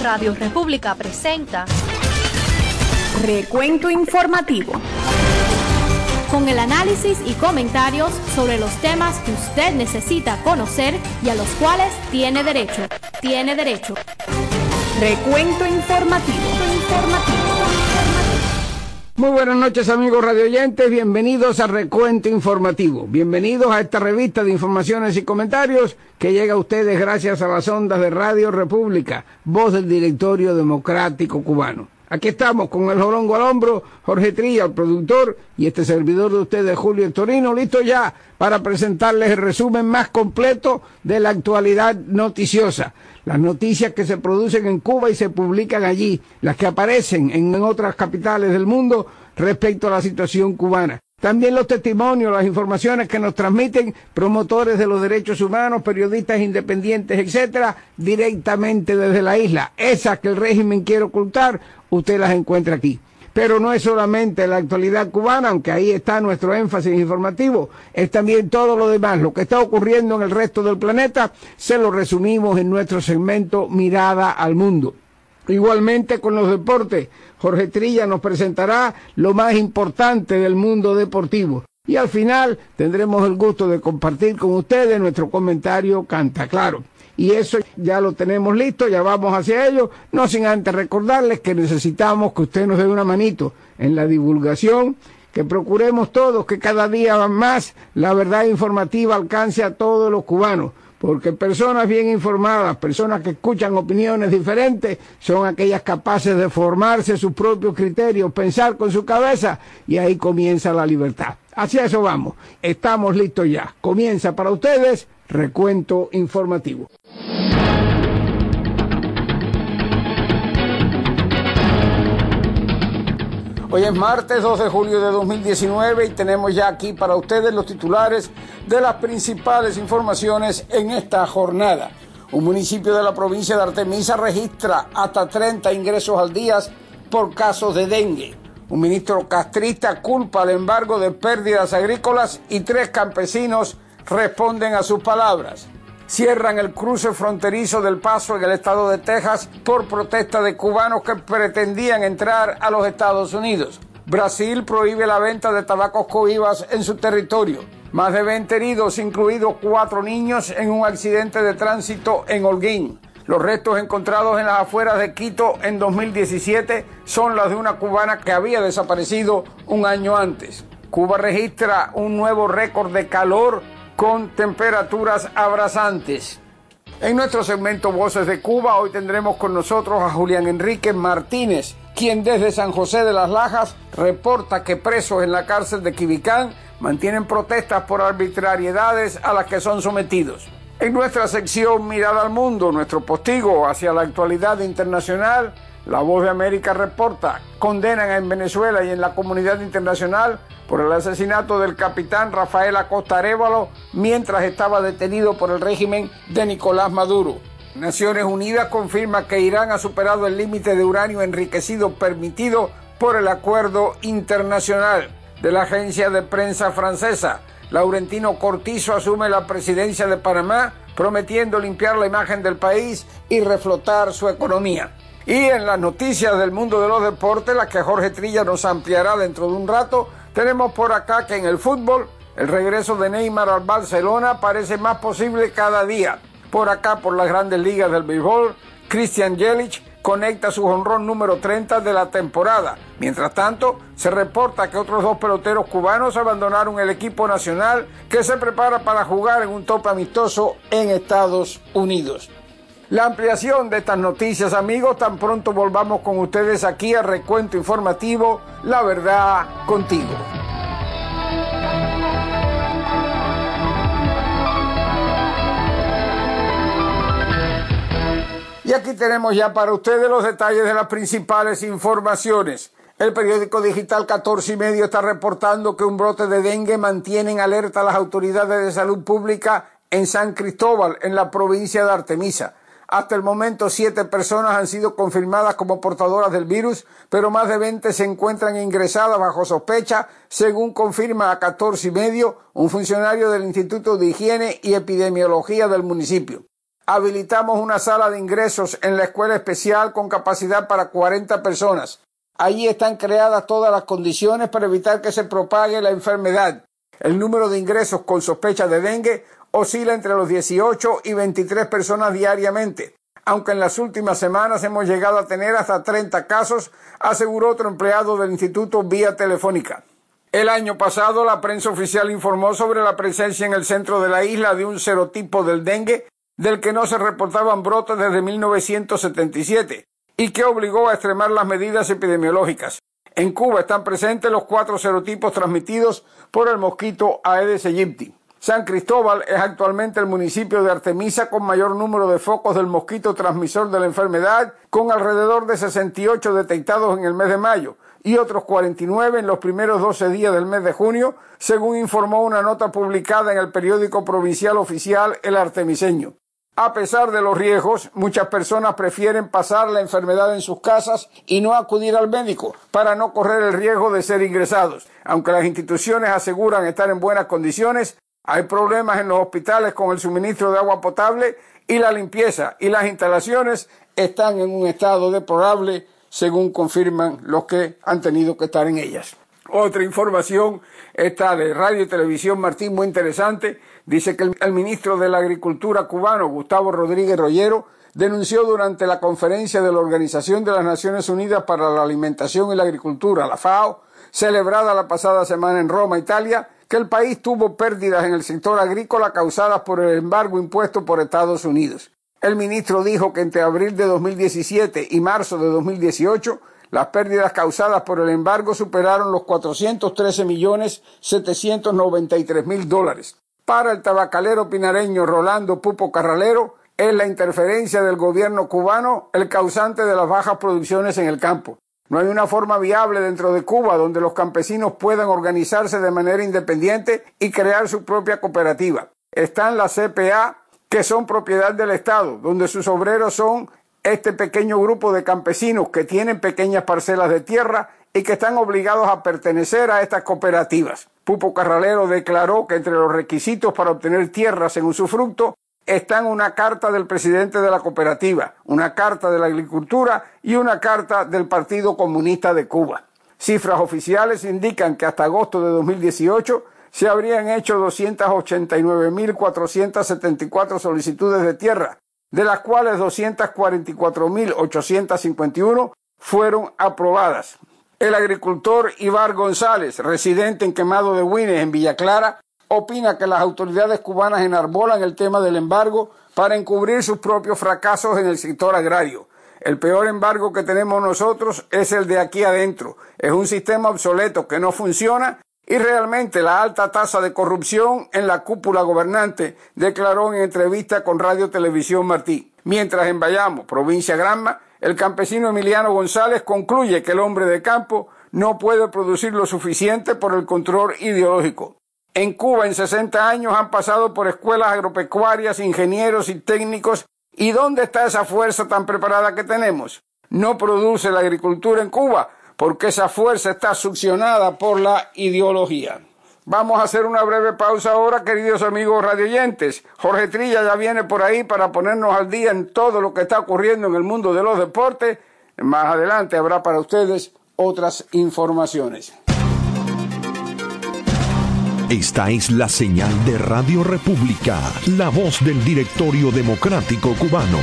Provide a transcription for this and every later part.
Radio República presenta Recuento Informativo, con el análisis y comentarios sobre los temas que usted necesita conocer y a los cuales tiene derecho. Recuento Informativo. Muy buenas noches, amigos radioyentes, bienvenidos a Recuento Informativo, bienvenidos a esta revista de informaciones y comentarios que llega a ustedes gracias a las ondas de Radio República, voz del Directorio Democrático Cubano. Aquí estamos con el jorongo al hombro, Jorge Trilla, el productor, y este servidor de ustedes, Julio Torino, listo ya para presentarles el resumen más completo de la actualidad noticiosa. Las noticias que se producen en Cuba y se publican allí, las que aparecen en otras capitales del mundo respecto a la situación cubana. También los testimonios, las informaciones que nos transmiten promotores de los derechos humanos, periodistas independientes, etcétera, directamente desde la isla. Esas que el régimen quiere ocultar, usted las encuentra aquí. Pero no es solamente la actualidad cubana, aunque ahí está nuestro énfasis informativo, es también todo lo demás, lo que está ocurriendo en el resto del planeta, se lo resumimos en nuestro segmento Mirada al Mundo. Igualmente con los deportes, Jorge Trilla nos presentará lo más importante del mundo deportivo. Y al final tendremos el gusto de compartir con ustedes nuestro comentario Canta Claro. Y eso ya lo tenemos listo, ya vamos hacia ello, no sin antes recordarles que necesitamos que usted nos dé una manito en la divulgación, que procuremos todos que cada día más la verdad informativa alcance a todos los cubanos, porque personas bien informadas, personas que escuchan opiniones diferentes, son aquellas capaces de formarse sus propios criterios, pensar con su cabeza, y ahí comienza la libertad. Hacia eso vamos, estamos listos ya. Comienza para ustedes Recuento Informativo. Hoy es martes 2 de julio de 2019 y tenemos ya aquí para ustedes los titulares de las principales informaciones en esta jornada. Un municipio de la provincia de Artemisa registra hasta 30 ingresos al día por casos de dengue. Un ministro castrista culpa al embargo de pérdidas agrícolas y 3 campesinos responden a sus palabras. Cierran el cruce fronterizo del Paso en el estado de Texas por protesta de cubanos que pretendían entrar a los Estados Unidos. Brasil prohíbe la venta de tabacos cohibas en su territorio. Más de 20 heridos, incluidos 4 niños, en un accidente de tránsito en Holguín. Los restos encontrados en las afueras de Quito en 2017 son los de una cubana que había desaparecido un año antes. Cuba registra un nuevo récord de calor con temperaturas abrasantes. En nuestro segmento Voces de Cuba, hoy tendremos con nosotros a Julián Enrique Martínez, quien desde San José de las Lajas reporta que presos en la cárcel de Quibicán mantienen protestas por arbitrariedades a las que son sometidos. En nuestra sección Mirada al Mundo, nuestro postigo hacia la actualidad internacional, La Voz de América reporta: condenan en Venezuela y en la comunidad internacional por el asesinato del capitán Rafael Acosta Arévalo mientras estaba detenido por el régimen de Nicolás Maduro. Naciones Unidas confirma que Irán ha superado el límite de uranio enriquecido permitido por el acuerdo internacional. De la agencia de prensa francesa, Laurentino Cortizo asume la presidencia de Panamá, prometiendo limpiar la imagen del país y reflotar su economía. Y en las noticias del mundo de los deportes, las que Jorge Trilla nos ampliará dentro de un rato, tenemos por acá que en el fútbol, el regreso de Neymar al Barcelona parece más posible cada día. Por acá, por las grandes ligas del béisbol, Christian Yelich conecta su jonrón número 30 de la temporada. Mientras tanto, se reporta que otros 2 peloteros cubanos abandonaron el equipo nacional que se prepara para jugar en un tope amistoso en Estados Unidos. La ampliación de estas noticias, amigos, tan pronto volvamos con ustedes aquí a Recuento Informativo, La Verdad Contigo. Y aquí tenemos ya para ustedes los detalles de las principales informaciones. El periódico digital 14 y medio está reportando que un brote de dengue mantiene en alerta a las autoridades de salud pública en San Cristóbal, en la provincia de Artemisa. Hasta el momento 7 personas han sido confirmadas como portadoras del virus, pero más de 20 se encuentran ingresadas bajo sospecha, según confirma a 14 y medio un funcionario del Instituto de Higiene y Epidemiología del municipio. Habilitamos una sala de ingresos en la escuela especial con capacidad para 40 personas. Allí están creadas todas las condiciones para evitar que se propague la enfermedad. El número de ingresos con sospecha de dengue oscila entre los 18 y 23 personas diariamente, aunque en las últimas semanas hemos llegado a tener hasta 30 casos, aseguró otro empleado del instituto vía telefónica. El año pasado, la prensa oficial informó sobre la presencia en el centro de la isla de un serotipo del dengue, del que no se reportaban brotes desde 1977, y que obligó a extremar las medidas epidemiológicas. En Cuba están presentes los 4 serotipos transmitidos por el mosquito Aedes aegypti. San Cristóbal es actualmente el municipio de Artemisa con mayor número de focos del mosquito transmisor de la enfermedad, con alrededor de 68 detectados en el mes de mayo y otros 49 en los primeros 12 días del mes de junio, según informó una nota publicada en el periódico provincial oficial El Artemiseño. A pesar de los riesgos, muchas personas prefieren pasar la enfermedad en sus casas y no acudir al médico para no correr el riesgo de ser ingresados. Aunque las instituciones aseguran estar en buenas condiciones, hay problemas en los hospitales con el suministro de agua potable y la limpieza, y las instalaciones están en un estado deplorable, según confirman los que han tenido que estar en ellas. Otra información está de Radio y Televisión Martín, muy interesante. Dice que el ministro de la Agricultura cubano, Gustavo Rodríguez Rollero, denunció durante la conferencia de la Organización de las Naciones Unidas para la Alimentación y la Agricultura, la FAO, celebrada la pasada semana en Roma, Italia, que el país tuvo pérdidas en el sector agrícola causadas por el embargo impuesto por Estados Unidos. El ministro dijo que entre abril de 2017 y marzo de 2018, las pérdidas causadas por el embargo superaron los $413.793.000. Para el tabacalero pinareño Rolando Pupo Carralero, es la interferencia del gobierno cubano el causante de las bajas producciones en el campo. No hay una forma viable dentro de Cuba donde los campesinos puedan organizarse de manera independiente y crear su propia cooperativa. Están las CPA, que son propiedad del Estado, donde sus obreros son este pequeño grupo de campesinos que tienen pequeñas parcelas de tierra y que están obligados a pertenecer a estas cooperativas. Pupo Carralero declaró que entre los requisitos para obtener tierra según su fruto están una carta del presidente de la cooperativa, una carta de la agricultura y una carta del Partido Comunista de Cuba. Cifras oficiales indican que hasta agosto de 2018 se habrían hecho 289.474 solicitudes de tierra, de las cuales 244.851 fueron aprobadas. El agricultor Ibar González, residente en Quemado de Güines, en Villa Clara, opina que las autoridades cubanas enarbolan el tema del embargo para encubrir sus propios fracasos en el sector agrario. El peor embargo que tenemos nosotros es el de aquí adentro. Es un sistema obsoleto que no funciona y realmente la alta tasa de corrupción en la cúpula gobernante, declaró en entrevista con Radio Televisión Martí. Mientras en Bayamo, provincia Granma, el campesino Emiliano González concluye que el hombre de campo no puede producir lo suficiente por el control ideológico. En Cuba, en 60 años, han pasado por escuelas agropecuarias, ingenieros y técnicos. ¿Y dónde está esa fuerza tan preparada que tenemos? No produce la agricultura en Cuba, porque esa fuerza está succionada por la ideología. Vamos a hacer una breve pausa ahora, queridos amigos radioyentes. Jorge Trilla ya viene por ahí para ponernos al día en todo lo que está ocurriendo en el mundo de los deportes. Más adelante habrá para ustedes otras informaciones. Esta es la señal de Radio República, la voz del Directorio Democrático Cubano.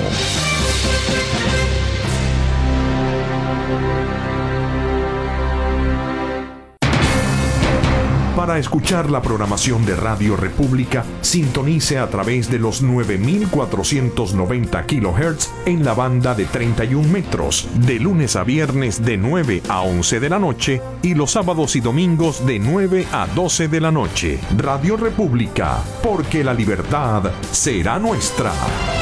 Para escuchar la programación de Radio República, sintonice a través de los 9.490 kHz en la banda de 31 metros, de lunes a viernes de 9 a 11 de la noche y los sábados y domingos de 9 a 12 de la noche. Radio República, porque la libertad será nuestra.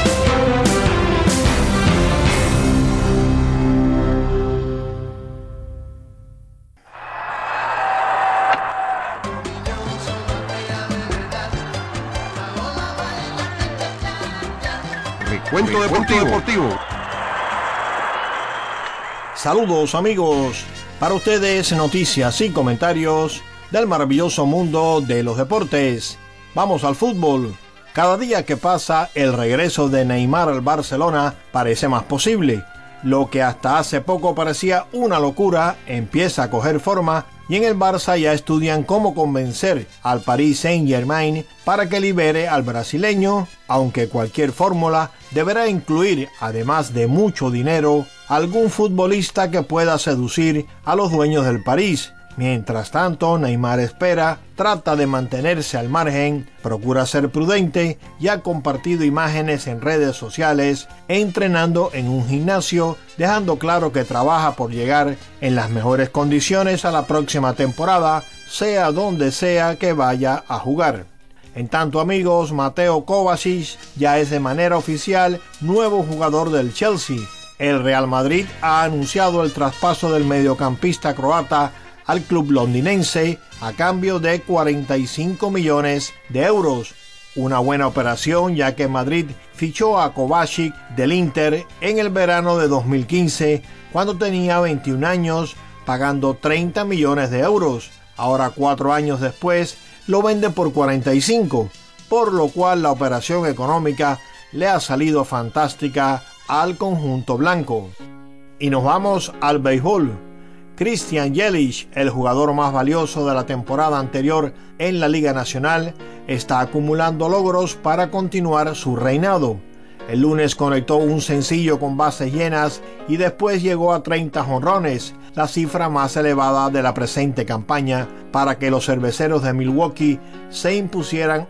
Cuento deportivo. Saludos amigos, para ustedes noticias y comentarios del maravilloso mundo de los deportes. Vamos al fútbol. Cada día que pasa, el regreso de Neymar al Barcelona parece más posible. Lo que hasta hace poco parecía una locura empieza a coger forma y en el Barça ya estudian cómo convencer al Paris Saint-Germain para que libere al brasileño, aunque cualquier fórmula deberá incluir, además de mucho dinero, algún futbolista que pueda seducir a los dueños del París. Mientras tanto, Neymar espera, trata de mantenerse al margen, procura ser prudente y ha compartido imágenes en redes sociales entrenando en un gimnasio, dejando claro que trabaja por llegar en las mejores condiciones a la próxima temporada, sea donde sea que vaya a jugar. En tanto, amigos, Mateo Kovacic ya es de manera oficial nuevo jugador del Chelsea. El Real Madrid ha anunciado el traspaso del mediocampista croata al club londinense a cambio de 45 millones de euros. Una buena operación, ya que Madrid fichó a Kovacic del Inter en el verano de 2015 cuando tenía 21 años, pagando 30 millones de euros. Ahora, 4 años después, lo vende por 45, por lo cual la operación económica le ha salido fantástica al conjunto blanco. Y nos vamos al béisbol. Christian Yelich, el jugador más valioso de la temporada anterior en la Liga Nacional, está acumulando logros para continuar su reinado. El lunes conectó un sencillo con bases llenas y después llegó a 30 jonrones, la cifra más elevada de la presente campaña, para que los cerveceros de Milwaukee se impusieran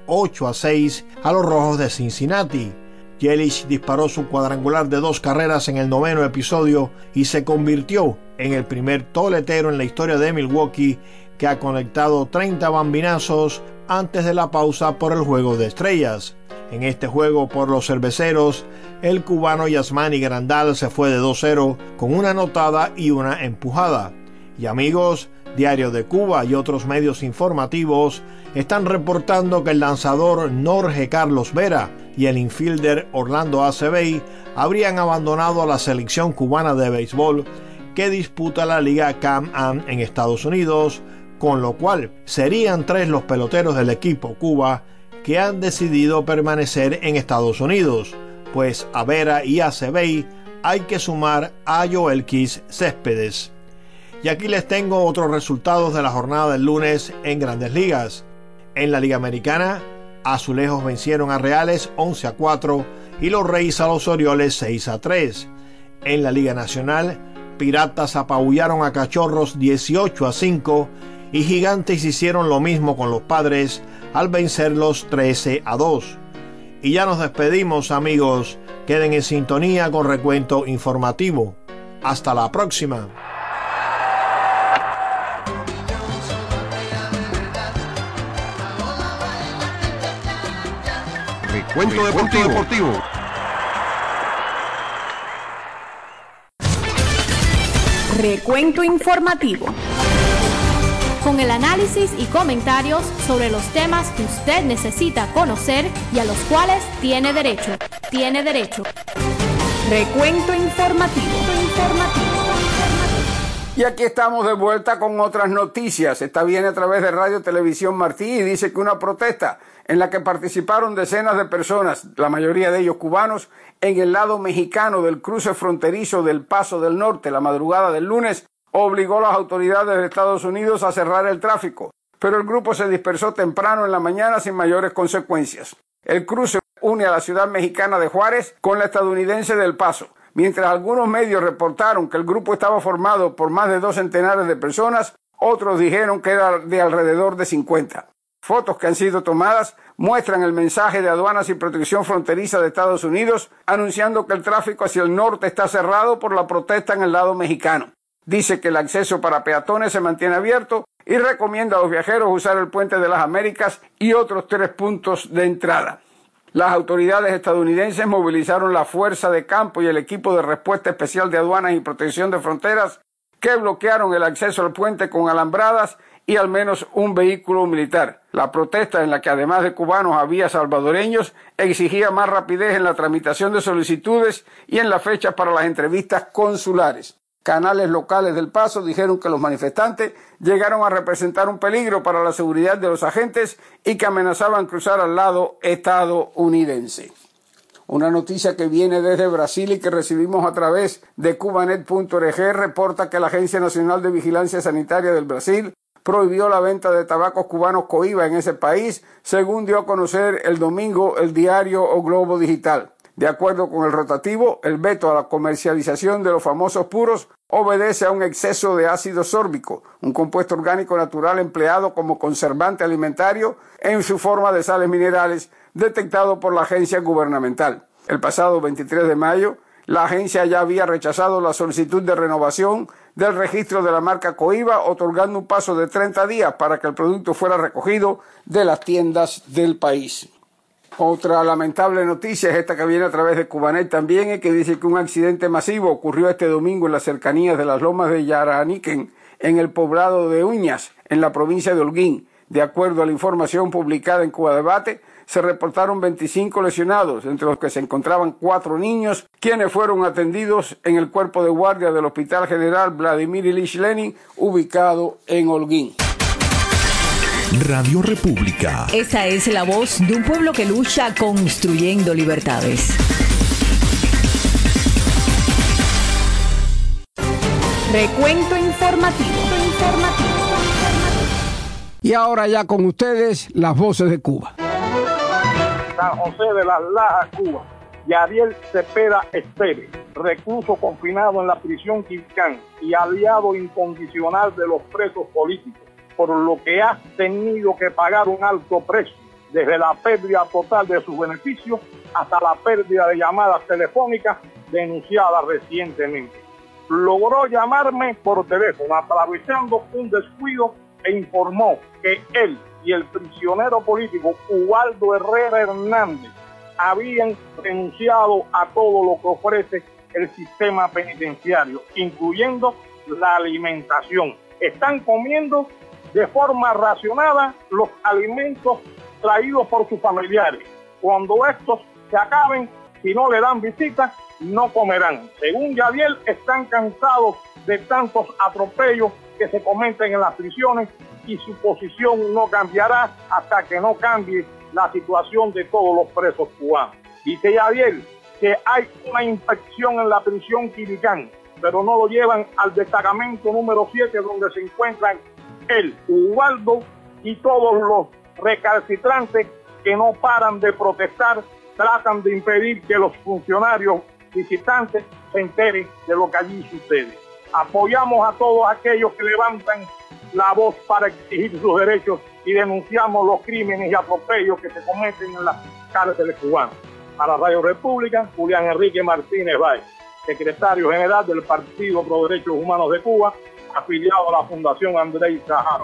8-6 a los Rojos de Cincinnati. Yelich disparó su cuadrangular de 2 carreras en el 9º episodio y se convirtió en el primer toletero en la historia de Milwaukee que ha conectado 30 bambinazos antes de la pausa por el Juego de Estrellas. En este juego por los cerveceros, el cubano Yasmani Grandal se fue de 2-0 con una anotada y una empujada. Y amigos, Diario de Cuba y otros medios informativos están reportando que el lanzador Jorge Carlos Vera y el infielder Orlando Acebey habrían abandonado a la selección cubana de béisbol que disputa la Liga Can-Am en Estados Unidos, con lo cual serían 3 los peloteros del equipo Cuba que han decidido permanecer en Estados Unidos, pues a Vera y Acebey hay que sumar a Joelquis Céspedes. Y aquí les tengo otros resultados de la jornada del lunes en Grandes Ligas. En la Liga Americana, Azulejos vencieron a Reales 11-4 y los Reyes a los Orioles 6-3. En la Liga Nacional, Piratas apabullaron a Cachorros 18-5 y Gigantes hicieron lo mismo con los Padres al vencerlos 13-2. Y ya nos despedimos, amigos. Queden en sintonía con Recuento Informativo. Hasta la próxima. Recuento Deportivo. Recuento informativo. Con el análisis y comentarios sobre los temas que usted necesita conocer y a los cuales tiene derecho. Recuento informativo. Y aquí estamos de vuelta con otras noticias. Esta viene a través de Radio Televisión Martí y dice que una protesta en la que participaron decenas de personas, la mayoría de ellos cubanos, en el lado mexicano del cruce fronterizo del Paso del Norte la madrugada del lunes, obligó a las autoridades de Estados Unidos a cerrar el tráfico, pero el grupo se dispersó temprano en la mañana sin mayores consecuencias. El cruce une a la ciudad mexicana de Juárez con la estadounidense del Paso. Mientras algunos medios reportaron que el grupo estaba formado por más de 2 centenares de personas, otros dijeron que era de alrededor de 50. Fotos que han sido tomadas muestran el mensaje de Aduanas y Protección Fronteriza de Estados Unidos anunciando que el tráfico hacia el norte está cerrado por la protesta en el lado mexicano. Dice que el acceso para peatones se mantiene abierto y recomienda a los viajeros usar el Puente de las Américas y otros 3 puntos de entrada. Las autoridades estadounidenses movilizaron la fuerza de campo y el equipo de respuesta especial de Aduanas y Protección de Fronteras que bloquearon el acceso al puente con alambradas y al menos un vehículo militar. La protesta, en la que además de cubanos había salvadoreños, exigía más rapidez en la tramitación de solicitudes y en las fechas para las entrevistas consulares. canales locales del Paso dijeron que los manifestantes llegaron a representar un peligro para la seguridad de los agentes y que amenazaban cruzar al lado estadounidense. Una noticia que viene desde Brasil y que recibimos a través de cubanet.org reporta que la Agencia Nacional de Vigilancia Sanitaria del Brasil prohibió la venta de tabacos cubanos Cohiba en ese país, según dio a conocer el domingo el diario O Globo Digital. De acuerdo con el rotativo, el veto a la comercialización de los famosos puros obedece a un exceso de ácido sórbico, un compuesto orgánico natural empleado como conservante alimentario en su forma de sales minerales, detectado por la agencia gubernamental. El pasado 23 de mayo, la agencia ya había rechazado la solicitud de renovación del registro de la marca Cohiba, otorgando un plazo de 30 días para que el producto fuera recogido de las tiendas del país. Otra lamentable noticia es esta que viene a través de Cubanet también, y que dice que un accidente masivo ocurrió este domingo en las cercanías de las lomas de Yaraniquen, en el poblado de Uñas, en la provincia de Holguín. De acuerdo a la información publicada en Cuba Debate, se reportaron 25 lesionados, entre los que se encontraban 4 niños, quienes fueron atendidos en el cuerpo de guardia del Hospital General Vladimir Ilich Lenin, ubicado en Holguín. Radio República. Esa es la voz de un pueblo que lucha construyendo libertades. Recuento informativo. Y ahora ya con ustedes, las voces de Cuba. San José de las Lajas, Cuba. Yadiel Cepeda Esteve, recluso confinado en la prisión Quilcán y aliado incondicional de los presos políticos, por lo que ha tenido que pagar un alto precio, desde la pérdida total de sus beneficios hasta la pérdida de llamadas telefónicas denunciadas recientemente. Logró llamarme por teléfono aprovechando un descuido e informó que él y el prisionero político Ubaldo Herrera Hernández habían renunciado a todo lo que ofrece el sistema penitenciario, incluyendo la alimentación. Están comiendo de forma racionada los alimentos traídos por sus familiares. Cuando estos se acaben, si no le dan visita, no comerán. Según Yadiel, están cansados de tantos atropellos que se cometen en las prisiones y su posición no cambiará hasta que no cambie la situación de todos los presos cubanos. Dice Yadiel que hay una inspección en la prisión Quiricán, pero no lo llevan al destacamento número 7, donde se encuentran él, Ubaldo y todos los recalcitrantes que no paran de protestar, tratan de impedir que los funcionarios visitantes se enteren de lo que allí sucede. Apoyamos a todos aquellos que levantan la voz para exigir sus derechos y denunciamos los crímenes y atropellos que se cometen en las cárceles cubanas. Para Radio República, Julián Enrique Martínez Báez, secretario general del Partido Pro Derechos Humanos de Cuba, afiliado a la Fundación Andrés Sájarov.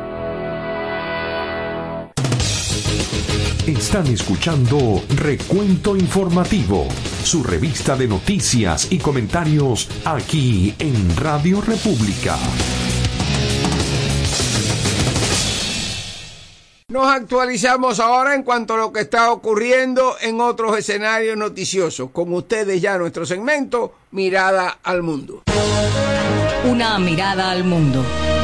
Están escuchando Recuento Informativo, su revista de noticias y comentarios aquí en Radio República. Nos actualizamos ahora en cuanto a lo que está ocurriendo en otros escenarios noticiosos. Con ustedes ya nuestro segmento Mirada al Mundo. Una mirada al mundo.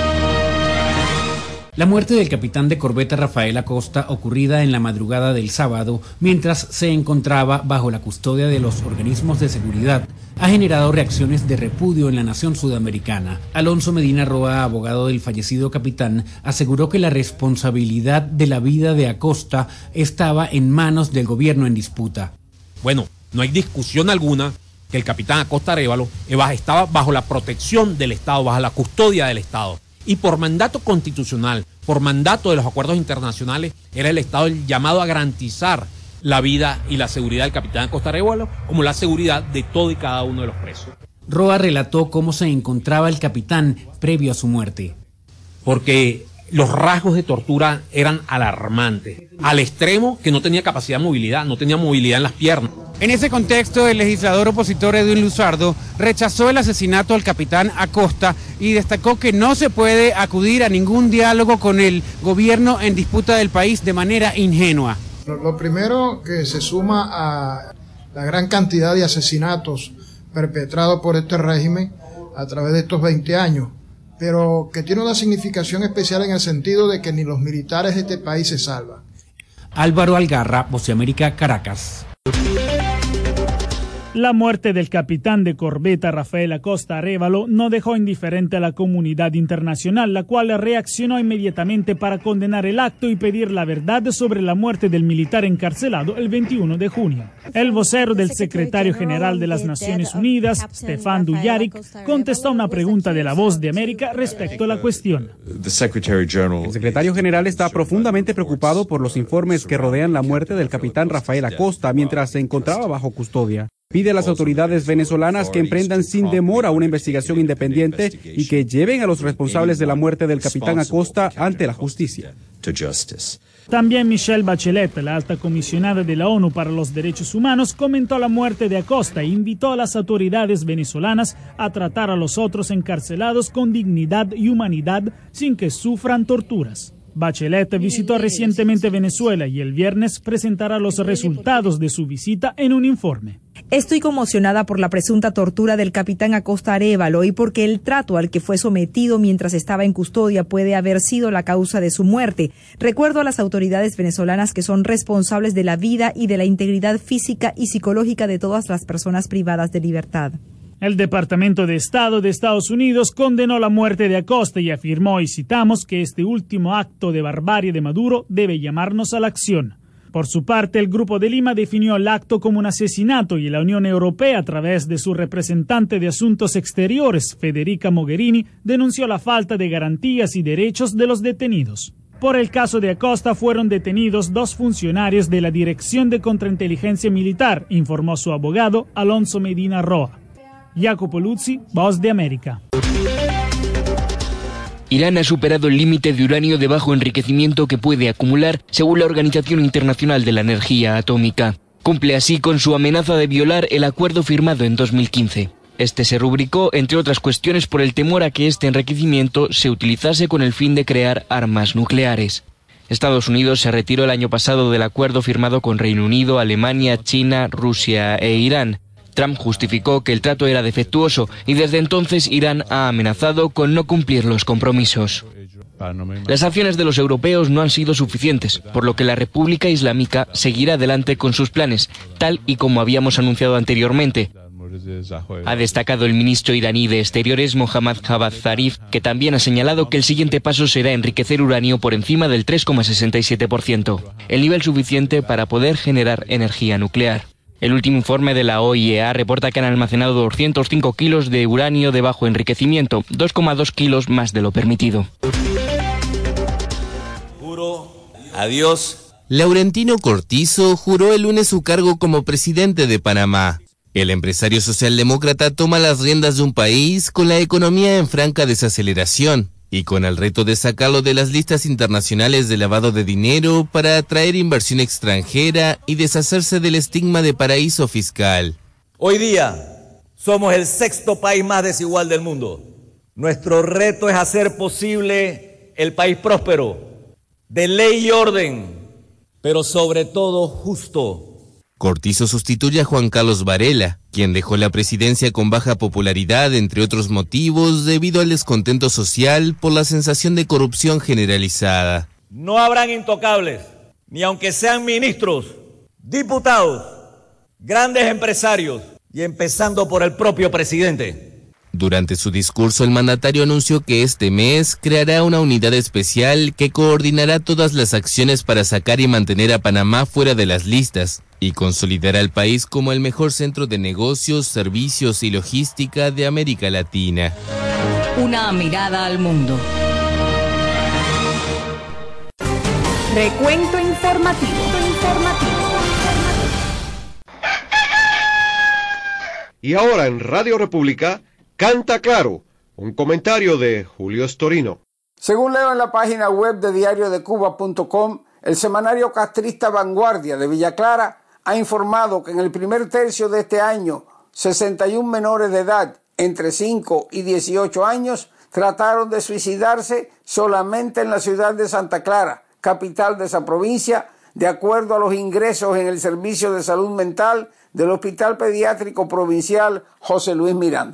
La muerte del capitán de corbeta Rafael Acosta, ocurrida en la madrugada del sábado, mientras se encontraba bajo la custodia de los organismos de seguridad, ha generado reacciones de repudio en la nación sudamericana. Alonso Medina Roa, abogado del fallecido capitán, aseguró que la responsabilidad de la vida de Acosta estaba en manos del gobierno en disputa. Bueno, no hay discusión alguna que el capitán Acosta Arévalo estaba bajo la protección del Estado, bajo la custodia del Estado. Y por mandato constitucional, por mandato de los acuerdos internacionales, era el Estado el llamado a garantizar la vida y la seguridad del capitán Acosta Arévalo, como la seguridad de todo y cada uno de los presos. Roa relató cómo se encontraba el capitán previo a su muerte. Porque los rasgos de tortura eran alarmantes, al extremo que no tenía capacidad de movilidad, no tenía movilidad en las piernas. En ese contexto, el legislador opositor Edwin Luzardo rechazó el asesinato al capitán Acosta y destacó que no se puede acudir a ningún diálogo con el gobierno en disputa del país de manera ingenua. Lo primero que se suma a la gran cantidad de asesinatos perpetrados por este régimen, a través de estos 20 años, pero que tiene una significación especial en el sentido de que ni los militares de este país se salvan. Álvaro Algarra, Voz de América, Caracas. La muerte del capitán de corbeta Rafael Acosta Arévalo no dejó indiferente a la comunidad internacional, la cual reaccionó inmediatamente para condenar el acto y pedir la verdad sobre la muerte del militar encarcelado el 21 de junio. El vocero del secretario general de las Naciones Unidas, Stefan Dujarric, contestó a una pregunta de La Voz de América respecto a la cuestión. El secretario general está profundamente preocupado por los informes que rodean la muerte del capitán Rafael Acosta mientras se encontraba bajo custodia. Pide a las autoridades venezolanas que emprendan sin demora una investigación independiente y que lleven a los responsables de la muerte del capitán Acosta ante la justicia. También Michelle Bachelet, la alta comisionada de la ONU para los Derechos Humanos, comentó la muerte de Acosta e invitó a las autoridades venezolanas a tratar a los otros encarcelados con dignidad y humanidad sin que sufran torturas. Bachelet visitó recientemente Venezuela y el viernes presentará los resultados de su visita en un informe. Estoy conmocionada por la presunta tortura del capitán Acosta Arévalo y porque el trato al que fue sometido mientras estaba en custodia puede haber sido la causa de su muerte. Recuerdo a las autoridades venezolanas que son responsables de la vida y de la integridad física y psicológica de todas las personas privadas de libertad. El Departamento de Estado de Estados Unidos condenó la muerte de Acosta y afirmó, y citamos, que este último acto de barbarie de Maduro debe llamarnos a la acción. Por su parte, el Grupo de Lima definió el acto como un asesinato y la Unión Europea, a través de su representante de Asuntos Exteriores, Federica Mogherini, denunció la falta de garantías y derechos de los detenidos. Por el caso de Acosta fueron detenidos 2 funcionarios de la Dirección de Contrainteligencia Militar, informó su abogado Alonso Medina Roa. Jacopo Luzzi, Voz de América. Irán ha superado el límite de uranio de bajo enriquecimiento que puede acumular, según la Organización Internacional de la Energía Atómica. Cumple así con su amenaza de violar el acuerdo firmado en 2015. Este se rubricó, entre otras cuestiones, por el temor a que este enriquecimiento se utilizase con el fin de crear armas nucleares. Estados Unidos se retiró el año pasado del acuerdo firmado con Reino Unido, Alemania, China, Rusia e Irán. Trump justificó que el trato era defectuoso y desde entonces Irán ha amenazado con no cumplir los compromisos. Las acciones de los europeos no han sido suficientes, por lo que la República Islámica seguirá adelante con sus planes, tal y como habíamos anunciado anteriormente. Ha destacado el ministro iraní de Exteriores, Mohammad Javad Zarif, que también ha señalado que el siguiente paso será enriquecer uranio por encima del 3,67%, el nivel suficiente para poder generar energía nuclear. El último informe de la OIEA reporta que han almacenado 205 kilos de uranio de bajo enriquecimiento, 2,2 kilos más de lo permitido. Juro a Dios. Laurentino Cortizo juró el lunes su cargo como presidente de Panamá. El empresario socialdemócrata toma las riendas de un país con la economía en franca desaceleración y con el reto de sacarlo de las listas internacionales de lavado de dinero para atraer inversión extranjera y deshacerse del estigma de paraíso fiscal. Hoy día somos el 6º país más desigual del mundo. Nuestro reto es hacer posible el país próspero, de ley y orden, pero sobre todo justo. Cortizo sustituye a Juan Carlos Varela, quien dejó la presidencia con baja popularidad, entre otros motivos, debido al descontento social por la sensación de corrupción generalizada. No habrán intocables, ni aunque sean ministros, diputados, grandes empresarios y empezando por el propio presidente. Durante su discurso, el mandatario anunció que este mes creará una unidad especial que coordinará todas las acciones para sacar y mantener a Panamá fuera de las listas y consolidará al país como el mejor centro de negocios, servicios y logística de América Latina. Una mirada al mundo. Recuento informativo. Y ahora en Radio República, Canta Claro, un comentario de Julio Storino. Según leo en la página web de diariodecuba.com, el semanario castrista Vanguardia de Villa Clara ha informado que en el primer tercio de este año, 61 menores de edad entre 5 y 18 años trataron de suicidarse solamente en la ciudad de Santa Clara, capital de esa provincia, de acuerdo a los ingresos en el Servicio de Salud Mental del Hospital Pediátrico Provincial José Luis Miranda.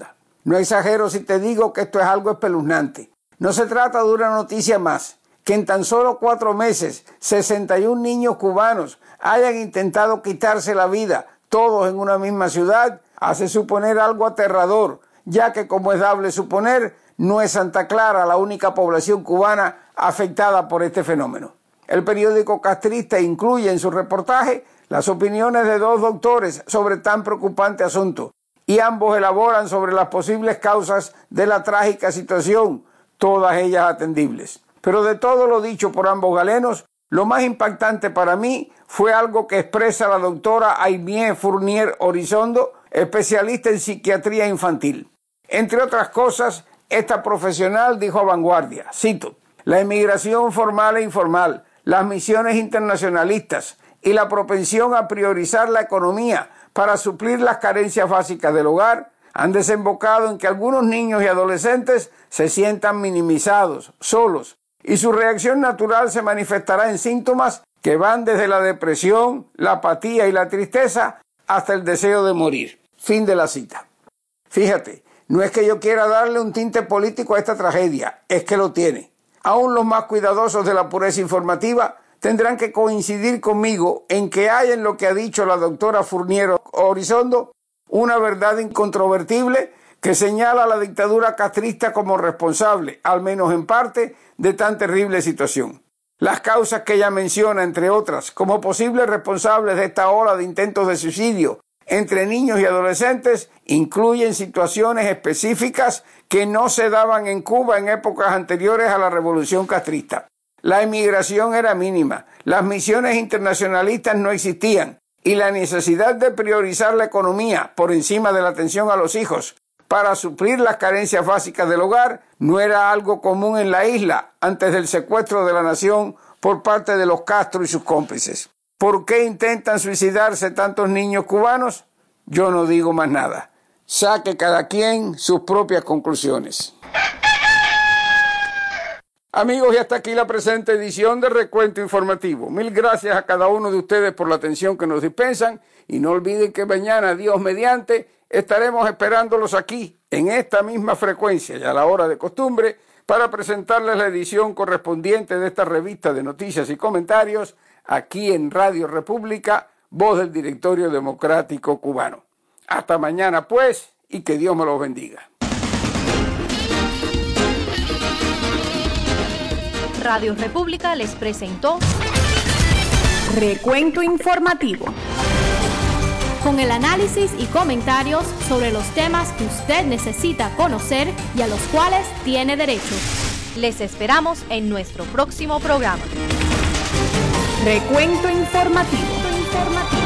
No exagero si te digo que esto es algo espeluznante. No se trata de una noticia más. Que en tan solo 4 meses, 61 niños cubanos hayan intentado quitarse la vida, todos en una misma ciudad, hace suponer algo aterrador, ya que, como es dable suponer, no es Santa Clara la única población cubana afectada por este fenómeno. El periódico castrista incluye en su reportaje las opiniones de 2 doctores sobre tan preocupante asunto, y ambos elaboran sobre las posibles causas de la trágica situación, todas ellas atendibles. Pero de todo lo dicho por ambos galenos, lo más impactante para mí fue algo que expresa la doctora Aimée Fournier Horizondo, especialista en psiquiatría infantil. Entre otras cosas, esta profesional dijo a Vanguardia, cito, la inmigración formal e informal, las misiones internacionalistas y la propensión a priorizar la economía para suplir las carencias básicas del hogar han desembocado en que algunos niños y adolescentes se sientan minimizados, solos, y su reacción natural se manifestará en síntomas que van desde la depresión, la apatía y la tristeza hasta el deseo de morir. Fin de la cita. Fíjate, no es que yo quiera darle un tinte político a esta tragedia, es que lo tiene. Aún los más cuidadosos de la pureza informativa tendrán que coincidir conmigo en que hay en lo que ha dicho la doctora Fournier Horizondo una verdad incontrovertible que señala a la dictadura castrista como responsable, al menos en parte, de tan terrible situación. Las causas que ella menciona, entre otras, como posibles responsables de esta ola de intentos de suicidio entre niños y adolescentes, incluyen situaciones específicas que no se daban en Cuba en épocas anteriores a la revolución castrista. La inmigración era mínima, las misiones internacionalistas no existían, y la necesidad de priorizar la economía por encima de la atención a los hijos para suplir las carencias básicas del hogar no era algo común en la isla antes del secuestro de la nación por parte de los Castro y sus cómplices. ¿Por qué intentan suicidarse tantos niños cubanos? Yo no digo más nada. Saque cada quien sus propias conclusiones. Amigos, y hasta aquí la presente edición de Recuento Informativo. Mil gracias a cada uno de ustedes por la atención que nos dispensan y no olviden que mañana, Dios mediante, estaremos esperándolos aquí, en esta misma frecuencia y a la hora de costumbre, para presentarles la edición correspondiente de esta revista de noticias y comentarios, aquí en Radio República, voz del Directorio Democrático Cubano. Hasta mañana, pues, y que Dios me los bendiga. Radio República les presentó Recuento Informativo, con el análisis y comentarios sobre los temas que usted necesita conocer y a los cuales tiene derecho. Les esperamos en nuestro próximo programa. Recuento Informativo.